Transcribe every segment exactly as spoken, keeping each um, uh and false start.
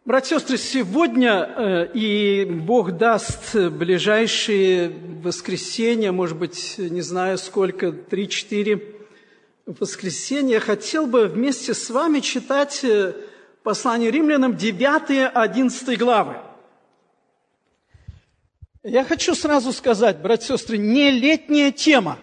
Братья и сестры, сегодня, и Бог даст ближайшие воскресенья, может быть, не знаю сколько, три-четыре воскресенья, я хотел бы вместе с вами читать послание римлянам девятую-одиннадцатую главы. Я хочу сразу сказать, братья и сестры, не летняя тема.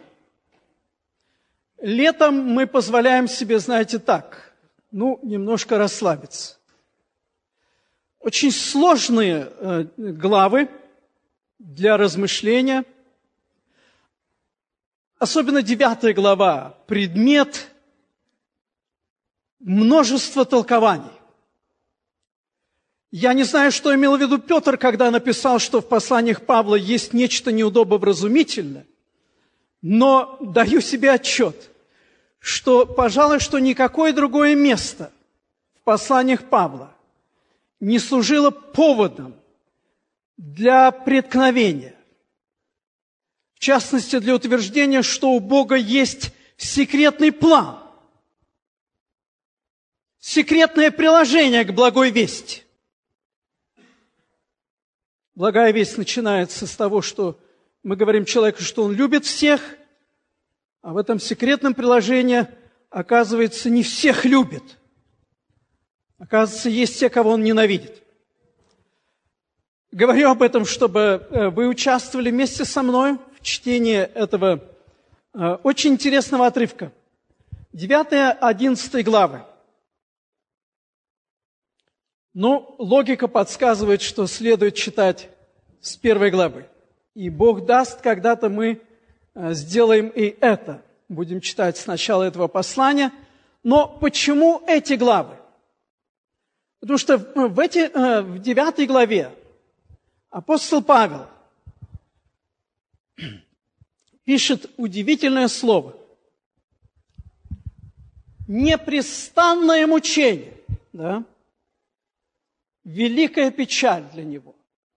Летом мы позволяем себе, знаете, так, ну, немножко расслабиться. Очень сложные э, главы для размышления. Особенно девятая глава, предмет множества толкований. Я не знаю, что имел в виду Петр, когда написал, что в посланиях Павла есть нечто неудобовразумительное, но даю себе отчет, что, пожалуй, что никакое другое место в посланиях Павла не служило поводом для преткновения. В частности, для утверждения, что у Бога есть секретный план, секретное приложение к благой вести. Благая весть начинается с того, что мы говорим человеку, что он любит всех, а в этом секретном приложении, оказывается, не всех любит. Оказывается, есть те, кого он ненавидит. Говорю об этом, чтобы вы участвовали вместе со мной в чтении этого очень интересного отрывка. девятая-одиннадцатая главы. Ну, логика подсказывает, что следует читать с первой главы. И Бог даст, когда-то мы сделаем и это. Будем читать с начала этого послания. Но почему эти главы? Потому что в, эти, в девятой главе апостол Павел пишет удивительное слово. Непрестанное мучение, да? Великая печаль для него.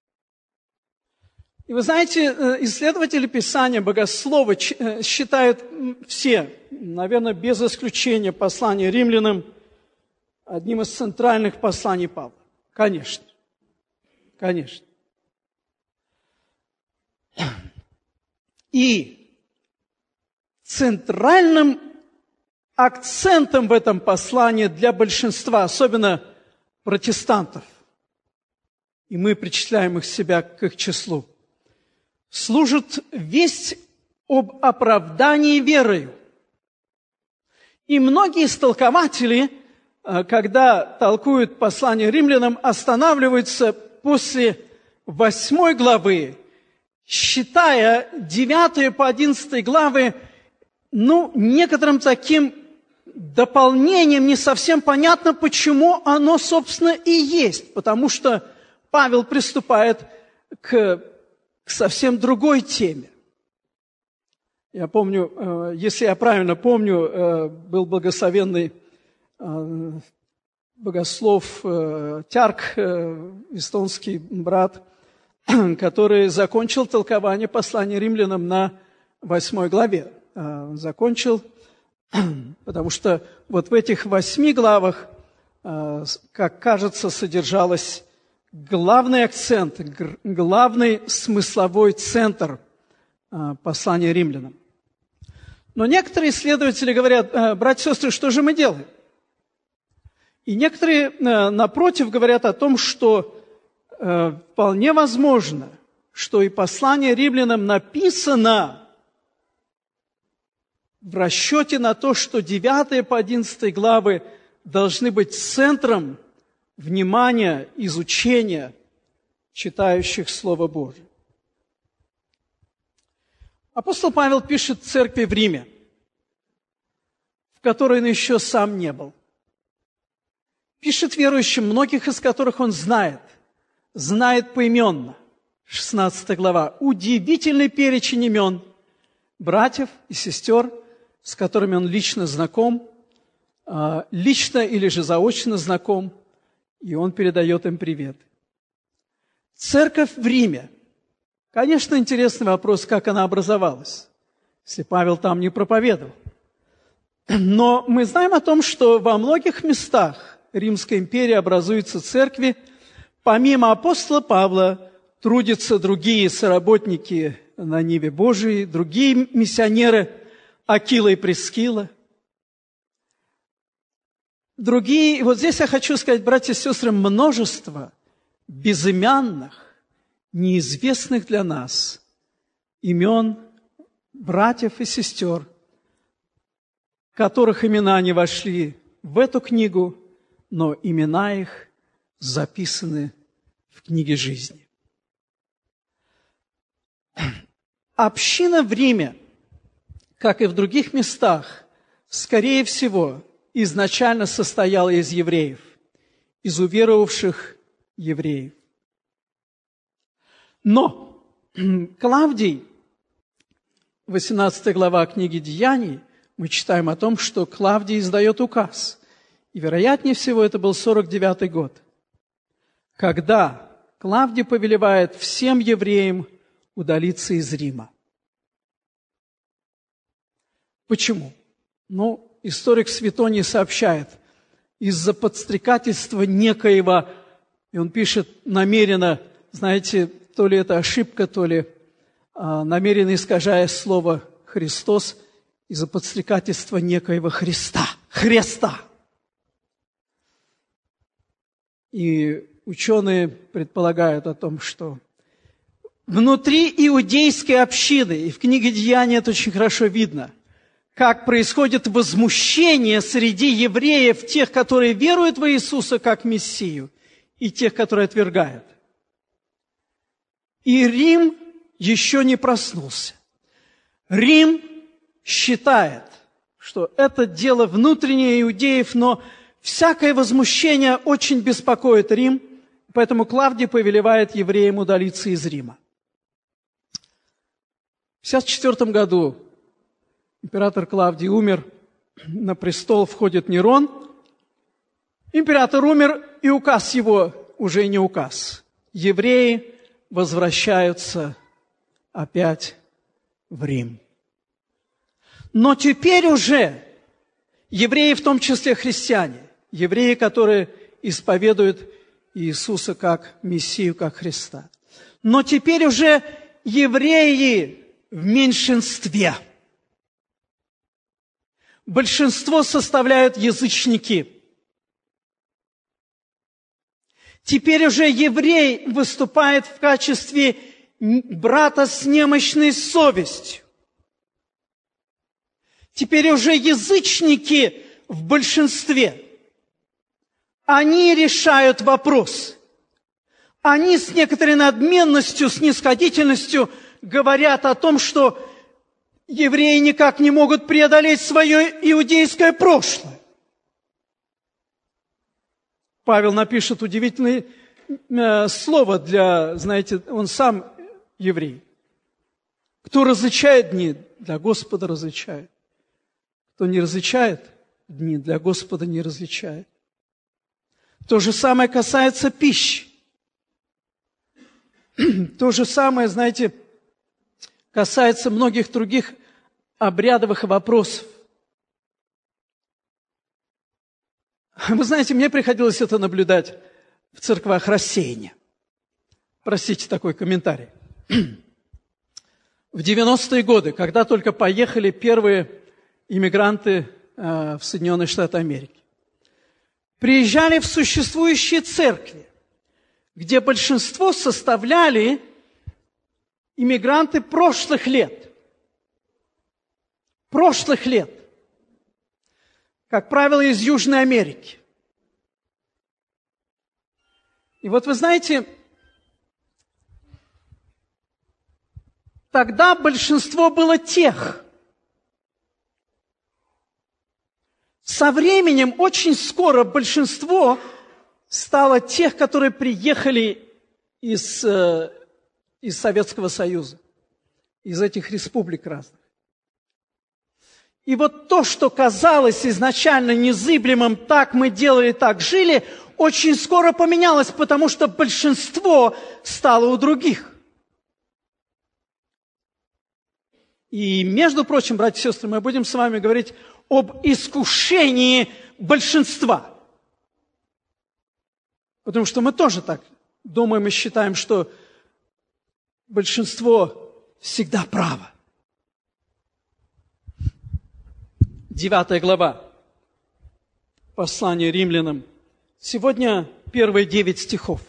И вы знаете, исследователи Писания, богословы считают все, наверное, без исключения послания римлянам, одним из центральных посланий Павла. Конечно. Конечно. И центральным акцентом в этом послании для большинства, особенно протестантов, и мы причисляем их себя к их числу, служит весть об оправдании верою. И многие истолкователи, когда толкуют послание римлянам, останавливаются после восьмой главы, считая девятую по одиннадцатой главы, ну, некоторым таким дополнением, не совсем понятно, почему оно, собственно, и есть. Потому что Павел приступает к, к совсем другой теме. Я помню, если я правильно помню, был благословенный богослов Тярк, эстонский брат, который закончил толкование послания римлянам на восьмой главе. Закончил, потому что вот в этих восьми главах, как кажется, содержалось главный акцент, главный смысловой центр послания римлянам. Но некоторые исследователи говорят: братья и сестры, что же мы делаем? И некоторые, напротив, говорят о том, что э, вполне возможно, что и послание римлянам написано в расчете на то, что девятая по одиннадцатой главы должны быть центром внимания, изучения читающих Слово Божие. Апостол Павел пишет церкви в Риме, в которой он еще сам не был. Пишет верующим, многих из которых он знает, знает поименно. шестнадцатая глава. Удивительный перечень имен братьев и сестер, с которыми он лично знаком, лично или же заочно знаком, и он передает им привет. Церковь в Риме. Конечно, интересный вопрос, как она образовалась, если Павел там не проповедовал. Но мы знаем о том, что во многих местах Римской империи образуются церкви, помимо апостола Павла трудятся другие соработники на Ниве Божией, другие миссионеры, Акила и Прискила. Другие, вот здесь я хочу сказать, братья и сестры, множество безымянных, неизвестных для нас имен братьев и сестер, которых имена не вошли в эту книгу, но имена их записаны в книге жизни. Община в Риме, как и в других местах, скорее всего, изначально состояла из евреев, из уверовавших евреев. Но Клавдий, восемнадцатая глава книги Деяний, мы читаем о том, что Клавдий издает указ. И, вероятнее всего, это был сорок девятый год, когда Клавдий повелевает всем евреям удалиться из Рима. Почему? Ну, историк Светоний сообщает, из-за подстрекательства некоего, и он пишет намеренно, знаете, то ли это ошибка, то ли а, намеренно искажая слово «Христос», из-за подстрекательства некоего Христа. Христа. И ученые предполагают о том, что внутри иудейской общины, и в книге Деяний это очень хорошо видно, как происходит возмущение среди евреев, тех, которые веруют в Иисуса как Мессию, и тех, которые отвергают. И Рим еще не проснулся. Рим считает, что это дело внутреннее иудеев, но всякое возмущение очень беспокоит Рим, поэтому Клавдий повелевает евреям удалиться из Рима. В пятьдесят четвёртом году император Клавдий умер, на престол входит Нерон. Император умер, и указ его уже не указ. Евреи возвращаются опять в Рим. Но теперь уже евреи, в том числе христиане, евреи, которые исповедуют Иисуса как Мессию, как Христа. Но теперь уже евреи в меньшинстве. Большинство составляют язычники. Теперь уже еврей выступает в качестве брата с немощной совестью. Теперь уже язычники в большинстве. Они решают вопрос. Они с некоторой надменностью, снисходительностью говорят о том, что евреи никак не могут преодолеть свое иудейское прошлое. Павел напишет удивительное э, слово для, знаете, он сам еврей. Кто различает дни, для Господа различает. Кто не различает дни, для Господа не различает. То же самое касается пищи. То же самое, знаете, касается многих других обрядовых вопросов. Вы знаете, мне приходилось это наблюдать в церквах рассеяния. Простите такой комментарий. В девяностые годы, когда только поехали первые иммигранты э, в Соединенные Штаты Америки, приезжали в существующие церкви, где большинство составляли иммигранты прошлых лет. Прошлых лет. Как правило, из Южной Америки. И вот вы знаете, тогда большинство было тех. Со временем, очень скоро, большинство стало тех, которые приехали из, из Советского Союза, из этих республик разных. И вот то, что казалось изначально незыблемым, так мы делали, так жили, очень скоро поменялось, потому что большинство стало у других. И, между прочим, братья и сестры, мы будем с вами говорить об искушении большинства. Потому что мы тоже так Дома мы считаем, что большинство всегда право. Девятая глава послания римлянам. Сегодня первые девять стихов.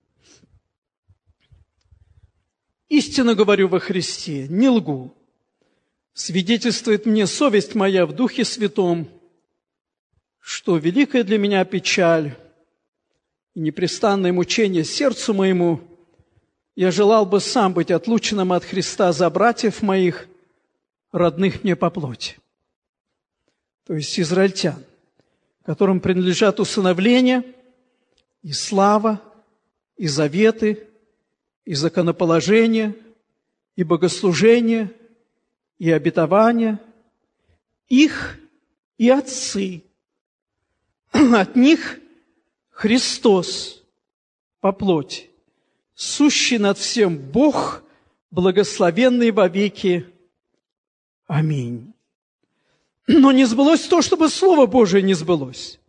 «Истинно говорю во Христе, не лгу. Свидетельствует мне совесть моя в Духе Святом, что великая для меня печаль и непрестанное мучение сердцу моему, я желал бы сам быть отлученным от Христа за братьев моих, родных мне по плоти». То есть израильтян, которым принадлежат усыновление, и слава, и заветы, и законоположение, и богослужение, и обетование, их и отцы. От них Христос по плоти, сущий над всем Бог, благословенный во веки. Аминь. Но не сбылось то, чтобы Слово Божие не сбылось.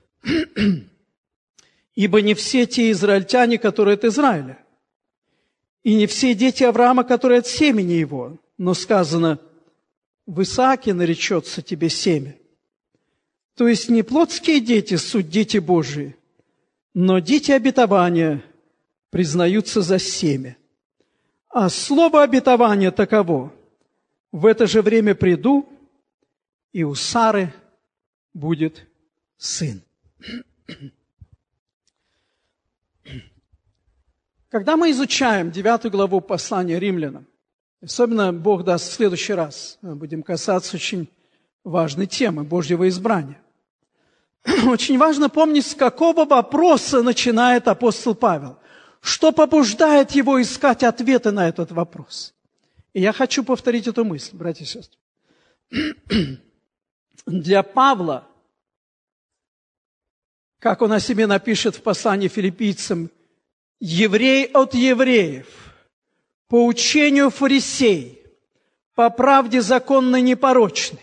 Ибо не все те израильтяне, которые от Израиля, и не все дети Авраама, которые от семени его, но сказано, в Исааке наречется тебе семя. То есть не плотские дети суть дети Божии, но дети обетования признаются за семя. А слово обетования таково: в это же время приду, и у Сары будет сын. Когда мы изучаем девятую главу послания римлянам, особенно Бог даст в следующий раз, мы будем касаться очень важной темы Божьего избрания. Очень важно помнить, с какого вопроса начинает апостол Павел, что побуждает его искать ответы на этот вопрос. И я хочу повторить эту мысль, братья и сестры. Для Павла, как он о себе напишет в послании филиппийцам, еврей от евреев, по учению фарисей, по правде законной непорочной.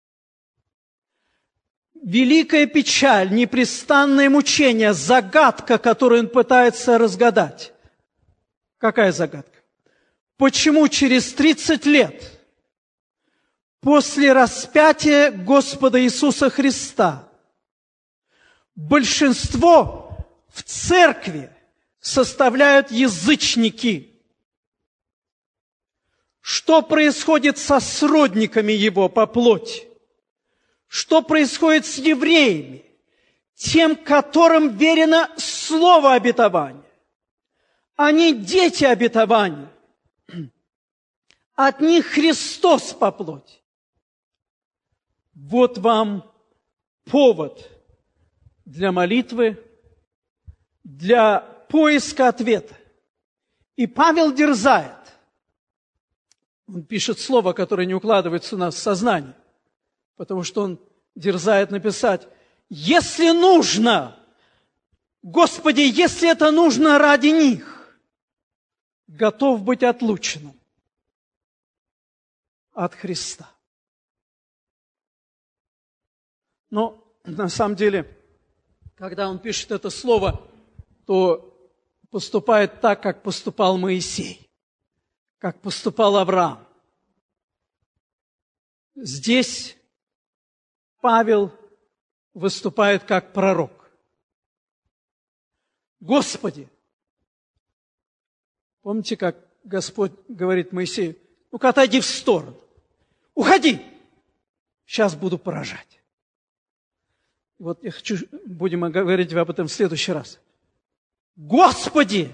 Великая печаль, непрестанное мучение, загадка, которую он пытается разгадать. Какая загадка? Почему через тридцать лет после распятия Господа Иисуса Христа большинство в церкви составляют язычники? Что происходит со сродниками его по плоти? Что происходит с евреями, тем, которым верено слово обетования? Они дети обетования. От них Христос по плоти. Вот вам повод для молитвы, для поиска ответа. И Павел дерзает. Он пишет слово, которое не укладывается у нас в сознание, потому что он дерзает написать: «Если нужно, Господи, если это нужно ради них, готов быть отлученным от Христа». Но на самом деле, когда он пишет это слово, то поступает так, как поступал Моисей, как поступал Авраам. Здесь Павел выступает как пророк. Господи, помните, как Господь говорит Моисею: ну-ка отойди в сторону, уходи, сейчас буду поражать. Вот я хочу, будем говорить об этом в следующий раз. Господи,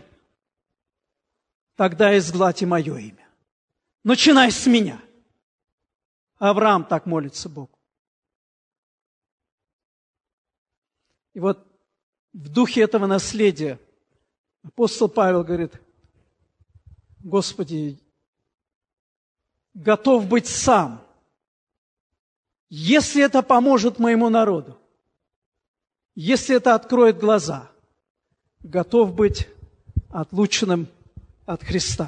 тогда изгладь и мое имя. Начинай с меня. Авраам так молится Богу. И вот в духе этого наследия апостол Павел говорит: Господи, готов быть сам, если это поможет моему народу, если это откроет глаза, готов быть отлученным от Христа.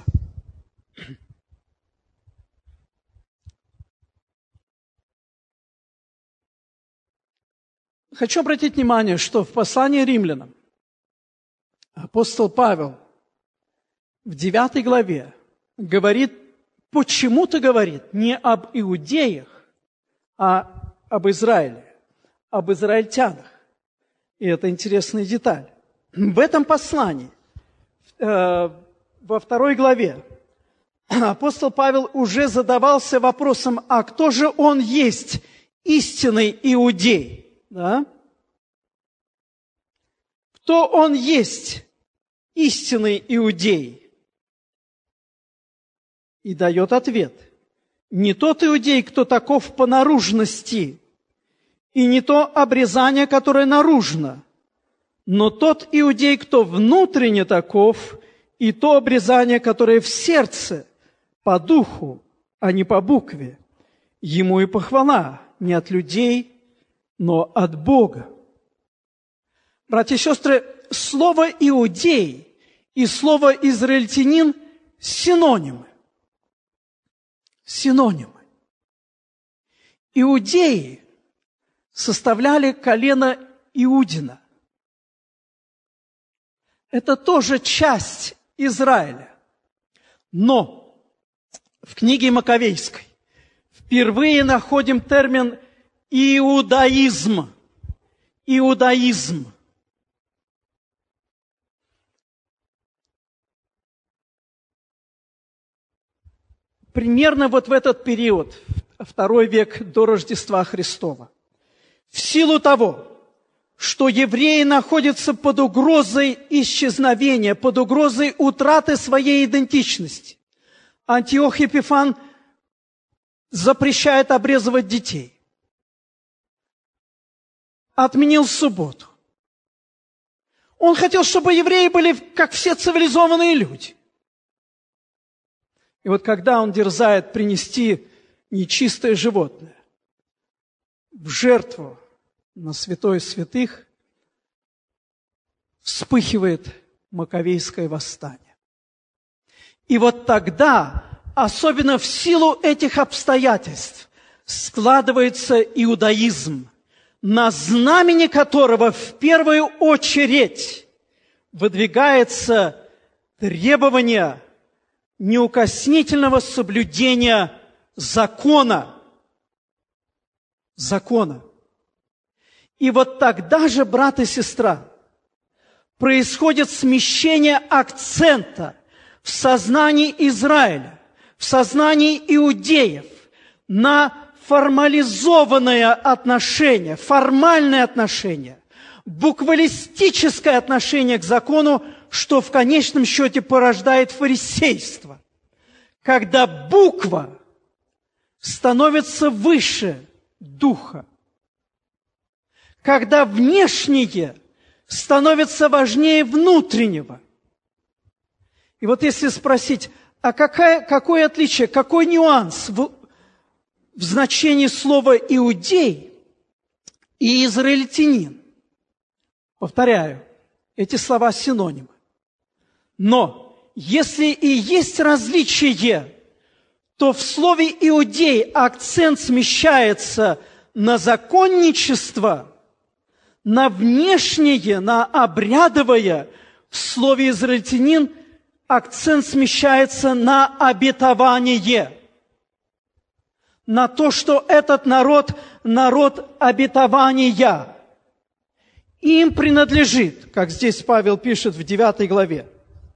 Хочу обратить внимание, что в послании римлянам Апостол Павел в девятой главе говорит, почему-то говорит не об иудеях, а об Израиле, об израильтянах. И это интересная деталь. В этом послании, э, во второй главе, апостол Павел уже задавался вопросом, а кто же он есть, истинный иудей? Да? Кто он есть, истинный иудей? И дает ответ. Не тот иудей, кто таков по наружности, и не то обрезание, которое наружно, но тот иудей, кто внутренне таков, и то обрезание, которое в сердце, по духу, а не по букве. Ему и похвала не от людей, но от Бога. Братья и сестры, слово «иудей» и слово «израильтянин» – синонимы. Синонимы. Иудеи составляли колено Иудина. Это тоже часть Израиля. Но в книге Маковейской впервые находим термин «иудаизм». Иудаизм. Примерно вот в этот период, второй век до Рождества Христова, в силу того, что евреи находятся под угрозой исчезновения, под угрозой утраты своей идентичности, Антиох Епифан запрещает обрезывать детей, отменил субботу. Он хотел, чтобы евреи были как все цивилизованные люди. И вот когда он дерзает принести нечистое животное в жертву на святое святых, вспыхивает Маковейское восстание. И вот тогда, особенно в силу этих обстоятельств, складывается иудаизм, на знамени которого в первую очередь выдвигается требование неукоснительного соблюдения закона. Закона. И вот тогда же, брат и сестра, происходит смещение акцента в сознании Израиля, в сознании иудеев на формализованное отношение, формальное отношение, буквалистическое отношение к закону, что в конечном счете порождает фарисейство, когда буква становится выше духа, когда внешнее становится важнее внутреннего. И вот если спросить, а какая, какое отличие, какой нюанс в, в значении слова «иудей» и «израильтянин»? Повторяю, эти слова синонимы. Но если и есть различие, то в слове «иудей» акцент смещается на законничество, на внешнее, на обрядовое. В слове «израильтянин» акцент смещается на обетование, на то, что этот народ – народ обетования. Им принадлежит, как здесь Павел пишет в девятой главе,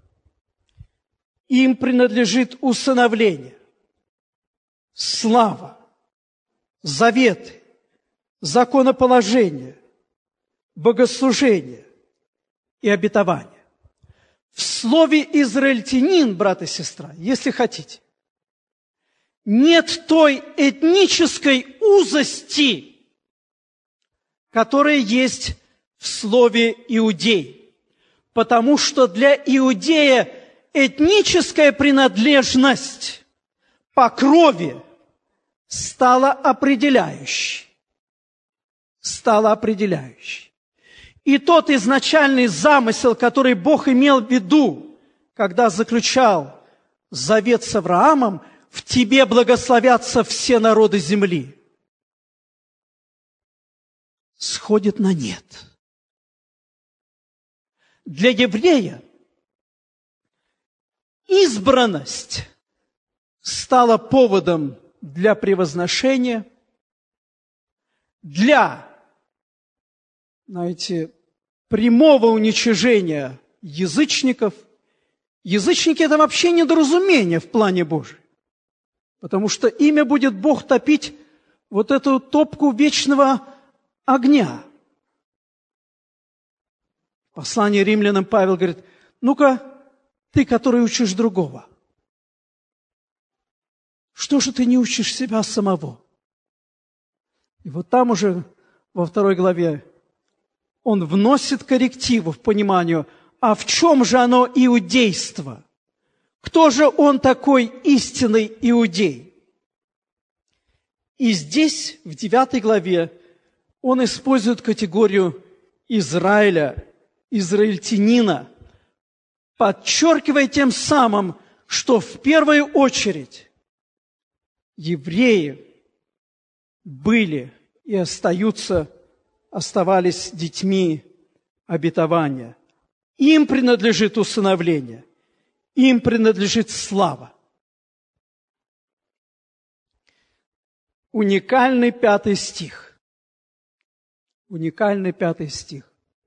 им принадлежит усыновление, слава, заветы, законоположение, богослужение и обетование. В слове «израильтянин», брат и сестра, если хотите, нет той этнической узости, которая есть в слове «иудей». Потому что для иудея этническая принадлежность по крови стала определяющей. Стала определяющей. И тот изначальный замысел, который Бог имел в виду, когда заключал завет с Авраамом, в тебе благословятся все народы земли, сходит на нет. Для еврея избранность стала поводом для превозношения, для, знаете, прямого уничижения язычников. Язычники – это вообще недоразумение в плане Божьем, потому что ими будет Бог топить вот эту топку вечного огня. В послании римлянам Павел говорит: ну-ка, ты, который учишь другого, что же ты не учишь себя самого? И вот там уже во второй главе он вносит коррективы в пониманию, а в чем же оно иудейство? Кто же он такой истинный иудей? И здесь, в девятой главе, он использует категорию Израиля, израильтянина, подчеркивая тем самым, что в первую очередь евреи были и остаются, оставались детьми обетования. Им принадлежит усыновление, им принадлежит слава. Уникальный пятый стих. Уникальный пятый стих.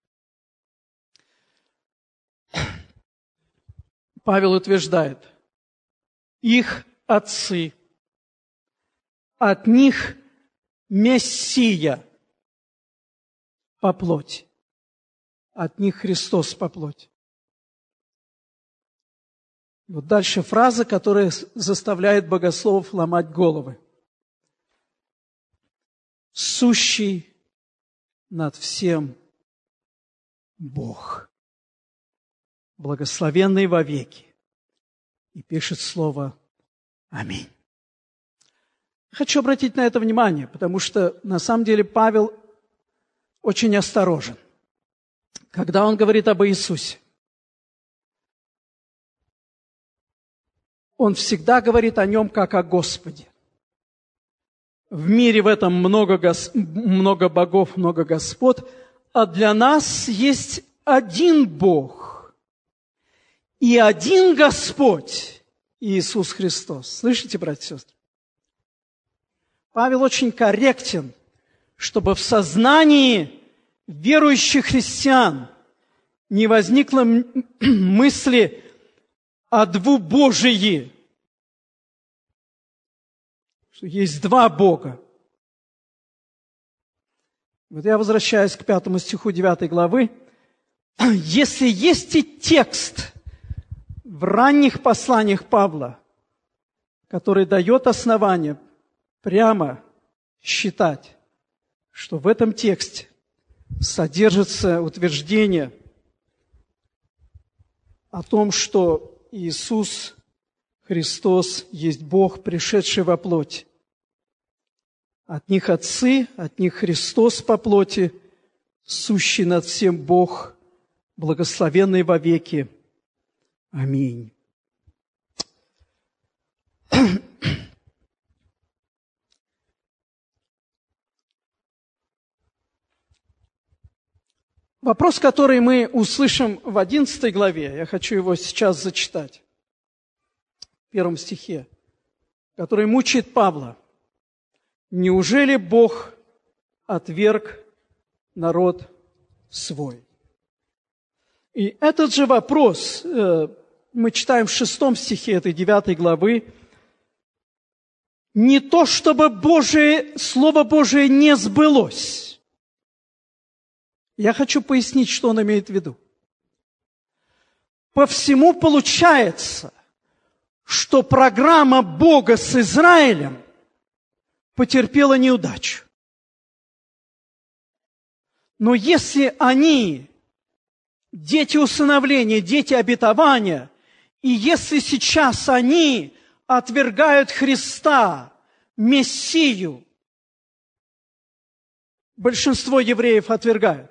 Павел утверждает: их отцы, от них Мессия по плоти, от них Христос по плоти. Вот дальше фраза, которая заставляет богословов ломать головы. Сущий над всем Бог, благословенный вовеки. И пишет слово «Аминь». Хочу обратить на это внимание, потому что на самом деле Павел очень осторожен, когда он говорит об Иисусе. Он всегда говорит о нем как о Господе. В мире в этом много, гос... много богов, много господ, а для нас есть один Бог и один Господь Иисус Христос. Слышите, братья и сестры? Павел очень корректен, чтобы в сознании верующих христиан не возникло мысли о двубожии, что есть два Бога. Вот я возвращаюсь к пятому стиху девятой главы. Если есть и текст в ранних посланиях Павла, который дает основание прямо считать, что в этом тексте содержится утверждение о том, что Иисус Христос есть Бог, пришедший во плоть. От них отцы, от них Христос по плоти, сущий над всем Бог, благословенный вовеки. Аминь. Вопрос, который мы услышим в одиннадцатой главе, я хочу его сейчас зачитать, в первом стихе, который мучает Павла. Неужели Бог отверг народ свой? И этот же вопрос мы читаем в шестом стихе этой девятой главы. Не то, чтобы Божие, Слово Божие не сбылось. Я хочу пояснить, что он имеет в виду. По всему получается, что программа Бога с Израилем потерпела неудачу. Но если они, дети усыновления, дети обетования, и если сейчас они отвергают Христа, Мессию, большинство евреев отвергают,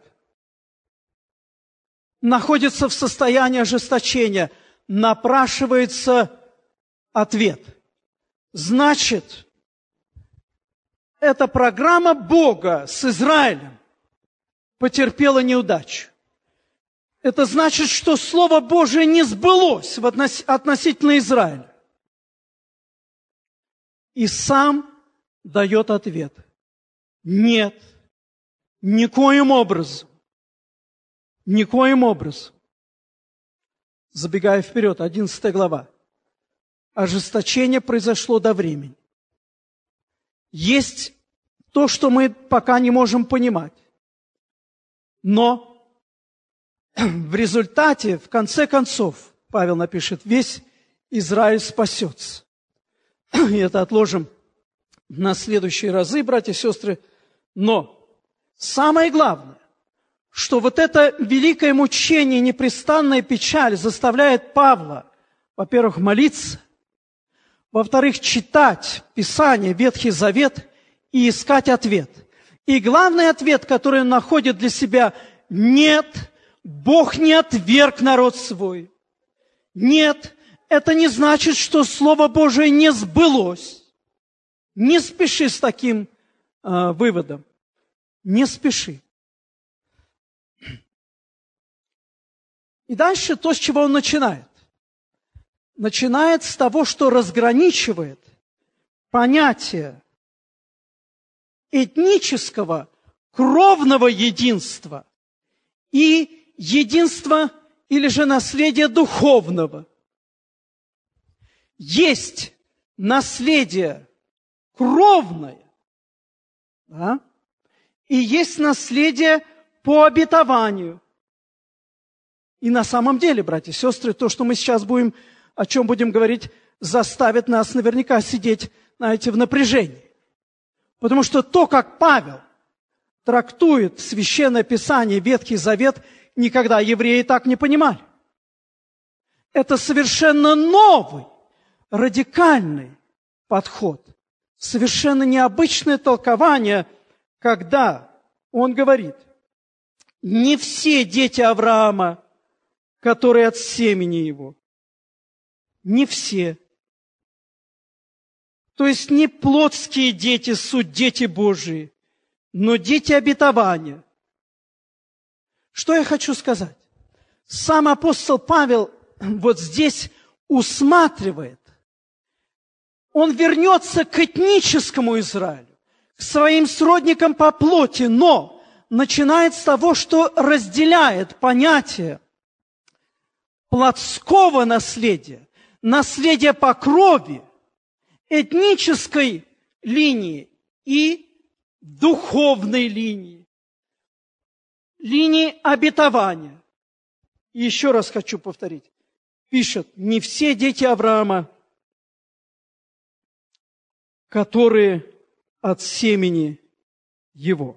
находится в состоянии ожесточения, напрашивается ответ. Значит, эта программа Бога с Израилем потерпела неудачу. это значит, что Слово Божие не сбылось в относ... относительно Израиля. И сам дает ответ. Нет, никоим образом. Никоим образом. Забегая вперед, одиннадцатая глава. Ожесточение произошло до времени. Есть то, что мы пока не можем понимать. Но в результате, в конце концов, Павел напишет, весь Израиль спасется. И это отложим на следующие разы, братья и сестры. Но самое главное, что вот это великое мучение, непрестанная печаль заставляет Павла, во-первых, молиться, во-вторых, читать Писание, Ветхий Завет и искать ответ. И главный ответ, который он находит для себя, нет, Бог не отверг народ свой. Нет, это не значит, что Слово Божие не сбылось. Не спеши с таким э, выводом. Не спеши. И дальше то, с чего он начинает. Начинает с того, что разграничивает понятие этнического, кровного единства и единства или же наследия духовного. Есть наследие кровное, да? И есть наследие по обетованию. И на самом деле, братья и сестры, то, что мы сейчас будем, о чем будем говорить, заставит нас наверняка сидеть, знаете, в напряжении. Потому что то, как Павел трактует Священное Писание, Ветхий Завет, никогда евреи так не понимали. Это совершенно новый, радикальный подход, совершенно необычное толкование, когда он говорит, не все дети Авраама, которые от семени его, не все. То есть не плотские дети, суть дети Божии, но дети обетования. Что я хочу сказать? Сам апостол Павел вот здесь усматривает. Он вернется к этническому Израилю, к своим сродникам по плоти, но начинает с того, что разделяет понятие плотского наследия, наследия по крови, этнической линии и духовной линии, линии обетования. И еще раз хочу повторить. Пишет, не все дети Авраама, которые от семени его.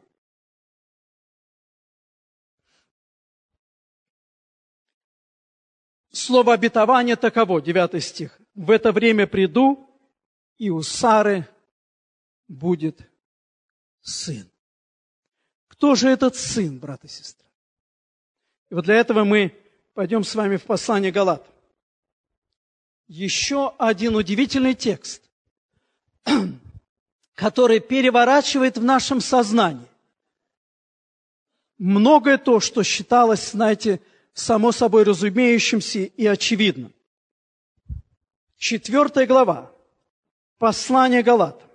Слово обетования таково, девятый стих. В это время приду, и у Сары будет сын. Кто же этот сын, брат и сестра? И вот для этого мы пойдем с вами в послание Галатам. Еще один удивительный текст, который переворачивает в нашем сознании многое то, что считалось, знаете, само собой разумеющимся и очевидным. Четвертая глава. Послание Галатам.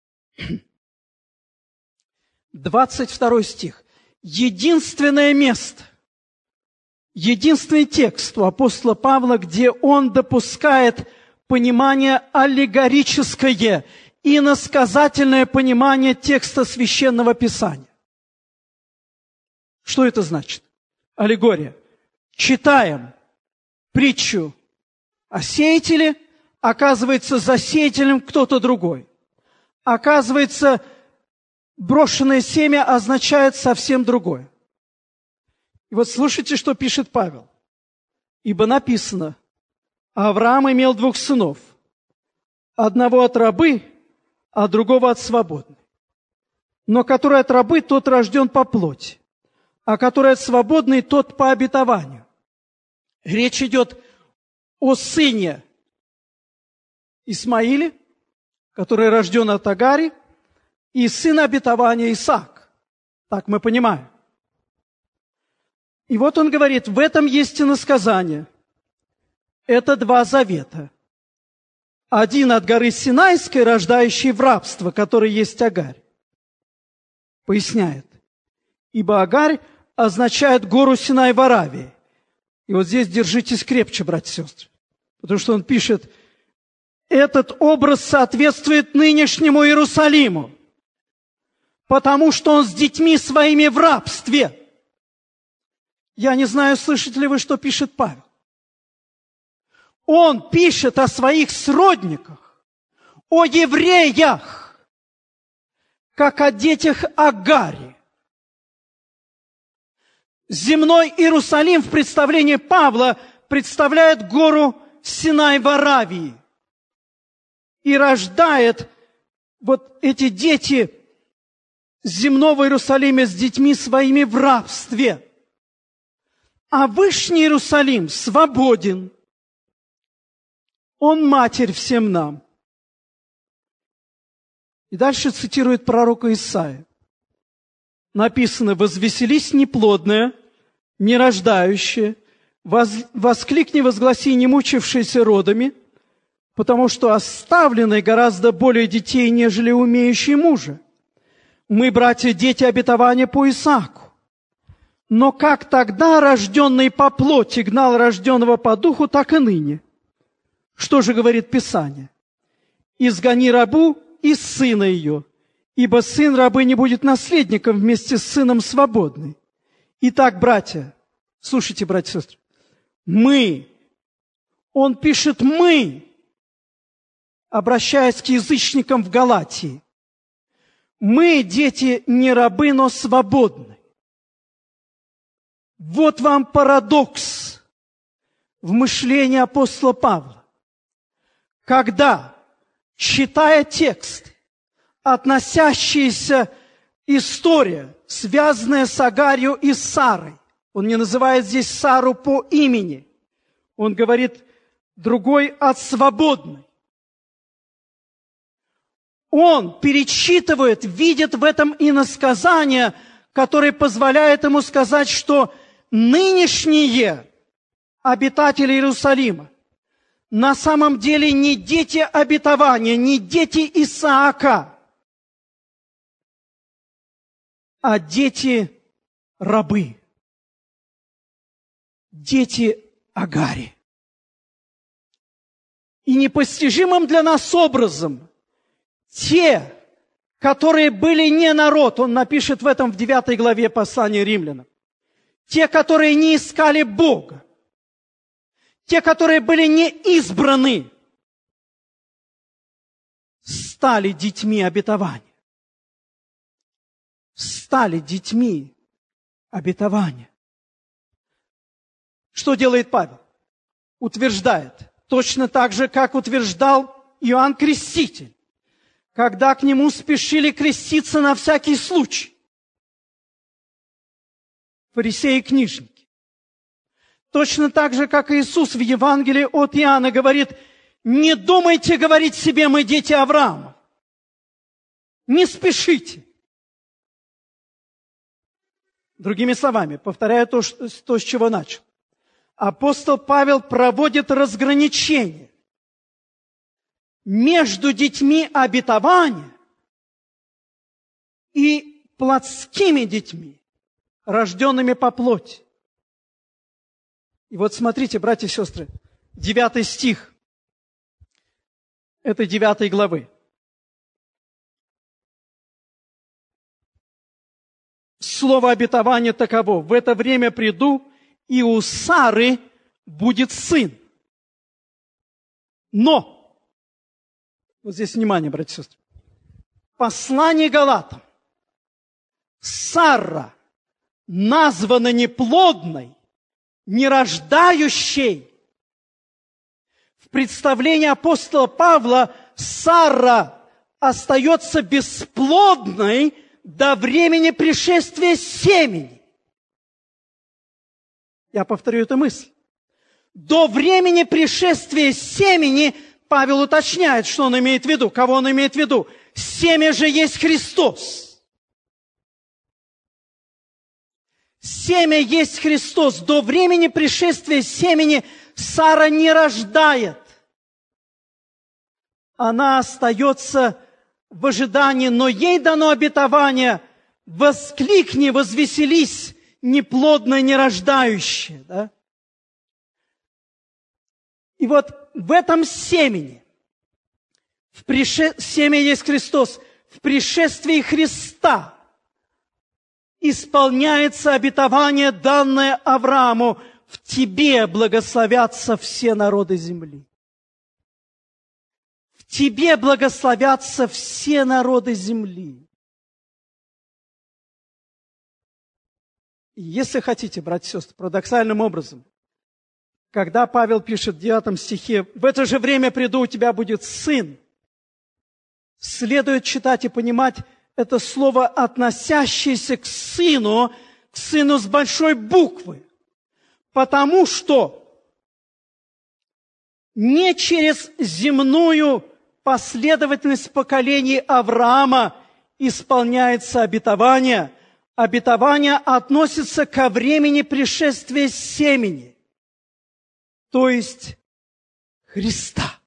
двадцать второй стих. Единственное место, единственный текст у апостола Павла, где он допускает понимание аллегорическое, иносказательное понимание текста Священного Писания. Что это значит? Аллегория. Читаем притчу о сеятеле, оказывается, за сеятелем кто-то другой. Оказывается, брошенное семя означает совсем другое. И вот слушайте, что пишет Павел. «Ибо написано, Авраам имел двух сынов, одного от рабы, а другого от свободной. Но который от рабы, тот рожден по плоти, а который от свободной, тот по обетованию». Речь идет о сыне Исмаиле, который рожден от Агари, и сын обетования Исаак. Так мы понимаем. И вот он говорит, в этом есть иносказание. Это два завета. Один от горы Синайской, рождающий в рабство, который есть Агарь. Поясняет. Ибо Агарь означает гору Синай в Аравии. И вот здесь держитесь крепче, братья и сестры. Потому что он пишет, этот образ соответствует нынешнему Иерусалиму, потому что он с детьми своими в рабстве. Я не знаю, слышите ли вы, что пишет Павел. Он пишет о своих сродниках, о евреях, как о детях Агари. Земной Иерусалим в представлении Павла представляет гору Синай в Аравии и рождает вот эти дети земного Иерусалима с детьми своими в рабстве. А Вышний Иерусалим свободен. Он матерь всем нам. И дальше цитирует пророка Исаия. Написано, «Возвеселись неплодная, нерождающая, воскликни, возгласи, не мучившиеся родами, потому что оставлены гораздо более детей, нежели умеющие мужа. Мы, братья, дети обетования по Исааку. Но как тогда рожденный по плоти гнал рожденного по духу, так и ныне. Что же говорит Писание? Изгони рабу из сына ее, ибо сын рабы не будет наследником вместе с сыном свободный. Итак, братья, слушайте, братья и сестры, мы, он пишет «мы», обращаясь к язычникам в Галатии. Мы, дети, не рабы, но свободны. Вот вам парадокс в мышлении апостола Павла. Когда, читая текст, относящийся история, связанная с Агарью и Сарой, он не называет здесь Сару по имени, он говорит другой от свободной. Он перечитывает, видит в этом иносказание, которое позволяет ему сказать, что нынешние обитатели Иерусалима на самом деле не дети обетования, не дети Исаака, а дети рабы, дети Агари. И непостижимым для нас образом те, которые были не народ, он напишет в этом в девятой главе послания Римлянам, те, которые не искали Бога, те, которые были не избраны, стали детьми обетования. Стали детьми обетования. Что делает Павел? Утверждает, точно так же, как утверждал Иоанн Креститель, когда к нему спешили креститься на всякий случай. Фарисеи и книжники. Точно так же, как Иисус в Евангелии от Иоанна говорит, не думайте говорить себе, мы дети Авраама. Не спешите. Другими словами, повторяю то, то, с чего начал. Апостол Павел проводит разграничение между детьми обетования и плотскими детьми, рожденными по плоти. И вот смотрите, братья и сестры, девятый стих этой девятой главы. Слово обетования таково: в это время приду, и у Сары будет сын. Но, вот здесь внимание, братья и сестры, послание Галатам, Сара названа неплодной, нерождающей. В представлении апостола Павла Сара остается бесплодной до времени пришествия семени. Я повторю эту мысль. До времени пришествия семени Павел уточняет, что он имеет в виду. Кого он имеет в виду? Семя же есть Христос. Семя есть Христос. До времени пришествия семени Сара не рождает. Она остается в ожидании, но ей дано обетование: воскликни, возвеселись, неплодное, нерождающее. Да? И вот в этом семени, в прише... семя есть Христос, в пришествии Христа исполняется обетование, данное Аврааму: в тебе благословятся все народы земли. В тебе благословятся все народы земли. И если хотите, братья и сестры, парадоксальным образом, когда Павел пишет в девятом стихе: «В это же время приду, у тебя будет сын», следует читать и понимать это слово, относящееся к сыну, к сыну с большой буквы. Потому что не через земную последовательность поколений Авраама исполняется обетование. Обетование относится ко времени пришествия семени, то есть Христа.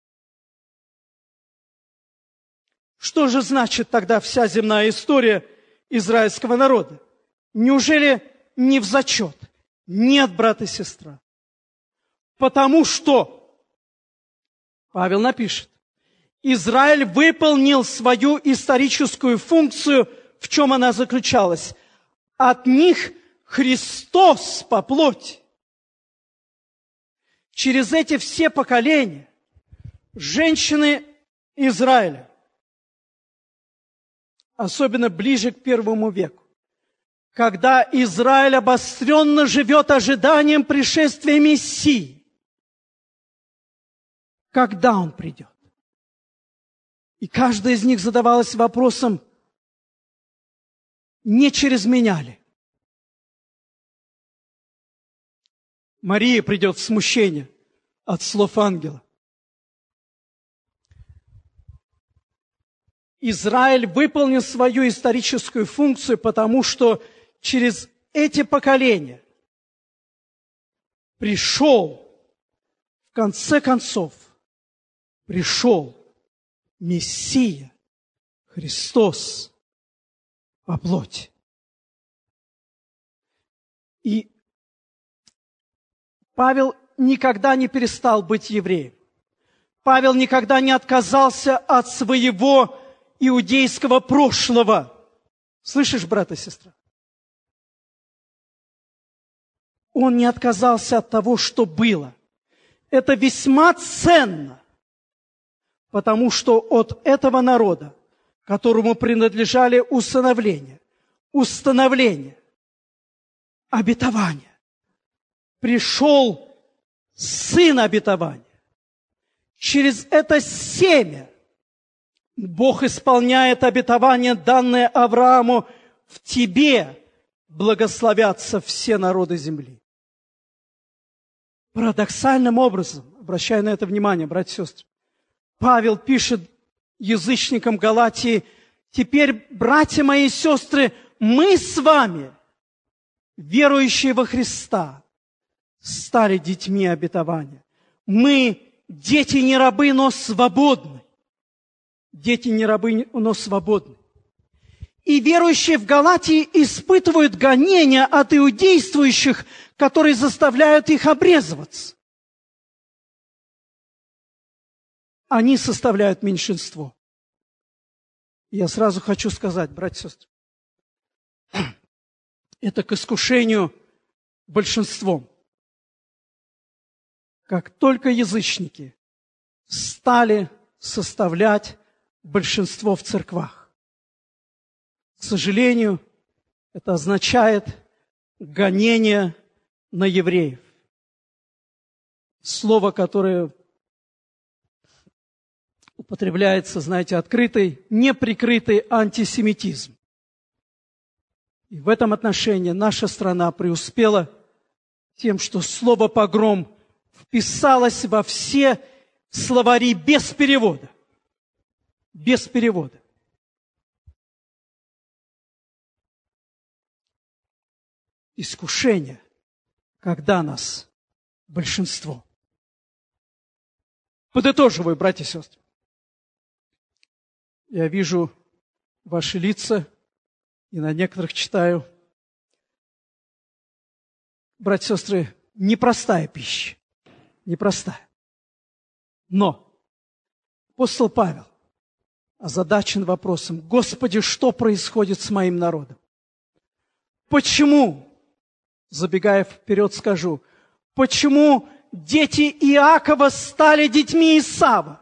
Что же значит тогда вся земная история израильского народа? Неужели не в зачет? Нет, брат и сестра. Потому что, Павел напишет, Израиль выполнил свою историческую функцию. В чем она заключалась? От них Христос по плоти. Через эти все поколения женщины Израиля, особенно ближе к первому веку, когда Израиль обостренно живет ожиданием пришествия Мессии, когда Он придет. И каждая из них задавалась вопросом: не через меня ли? Мария придет в смущение от слов ангела. Израиль выполнил свою историческую функцию, потому что через эти поколения пришел, в конце концов, пришел Мессия, Христос по плоти. И Павел никогда не перестал быть евреем. Павел никогда не отказался от своего иудейского прошлого. Слышишь, брат и сестра? Он не отказался от того, что было. Это весьма ценно, потому что от этого народа, которому принадлежали усыновление, установление, обетование, пришел сын обетования. Через это семя Бог исполняет обетование, данное Аврааму: в тебе благословятся все народы земли. Парадоксальным образом, обращая на это внимание, братья и сестры, Павел пишет язычникам Галатии: теперь, братья мои и сестры, мы с вами, верующие во Христа, стали детьми обетования. Мы дети не рабы, но свободны. Дети не рабы, но свободны. И верующие в Галатии испытывают гонения от иудействующих, которые заставляют их обрезываться. Они составляют меньшинство. Я сразу хочу сказать, братья и сестры, это к искушению большинством. Как только язычники стали составлять большинство в церквах, к сожалению, это означает гонение на евреев. Слово, которое употребляется, знаете, открытый, неприкрытый антисемитизм. И в этом отношении наша страна преуспела тем, что слово «погром» вписалось во все словари без перевода. Без перевода. искушение, когда нас большинство. Подытоживаю, братья и сестры. Я вижу ваши лица, и на некоторых читаю. Братья и сестры, непростая пища, непростая. Но апостол Павел озадачен вопросом: Господи, что происходит с моим народом? Почему, забегая вперед, скажу, почему дети Иакова стали детьми Исава?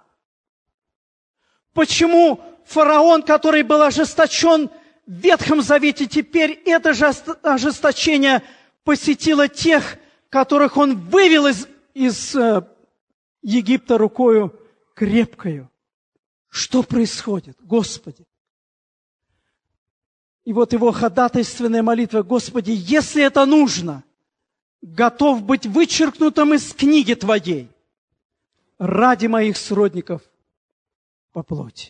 Почему фараон, который был ожесточен в Ветхом Завете, теперь это же ожесточение посетило тех, которых он вывел из, из э, Египта рукою крепкою? Что происходит, Господи? И вот его ходатайственная молитва: Господи, если это нужно, готов быть вычеркнутым из книги Твоей ради моих сродников по плоти.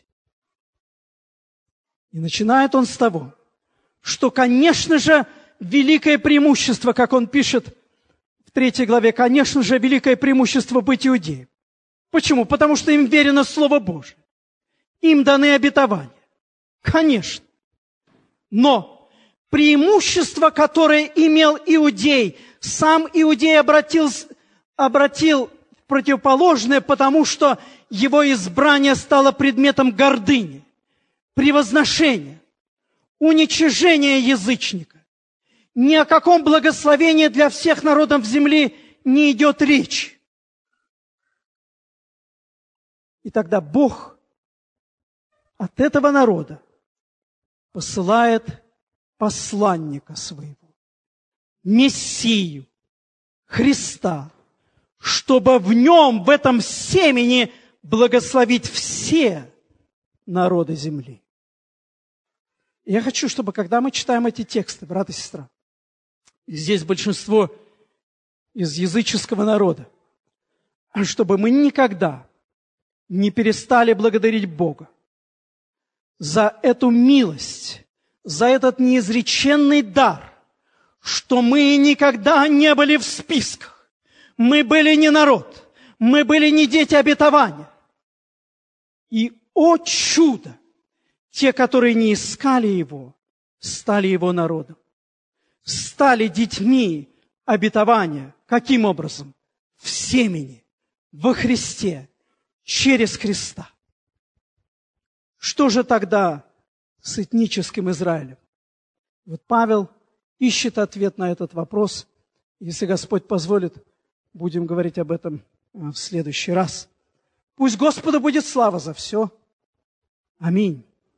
И начинает он с того, что, конечно же, великое преимущество, как он пишет в третьей главе, конечно же, великое преимущество быть иудеем. Почему? Потому что им верено Слово Божие. Им даны обетования. Конечно. Но преимущество, которое имел иудей, сам иудей обратил, обратил в противоположное, потому что его избрание стало предметом гордыни, превозношения, уничижения язычника. Ни о каком благословении для всех народов земли не идет речь. И тогда Бог от этого народа посылает посланника своего, Мессию, Христа, чтобы в нем, в этом семени, благословить все народы земли. И я хочу, чтобы, когда мы читаем эти тексты, брат и сестра, и здесь большинство из языческого народа, чтобы мы никогда не перестали благодарить Бога за эту милость, за этот неизреченный дар, что мы никогда не были в списках. Мы были не народ, мы были не дети обетования. И, о чудо, те, которые не искали Его, стали Его народом. Стали детьми обетования. Каким образом? В семени, во Христе, через Христа. Что же тогда с этническим Израилем? Вот Павел ищет ответ на этот вопрос. Если Господь позволит, будем говорить об этом в следующий раз. Пусть Господу будет слава за все. Аминь.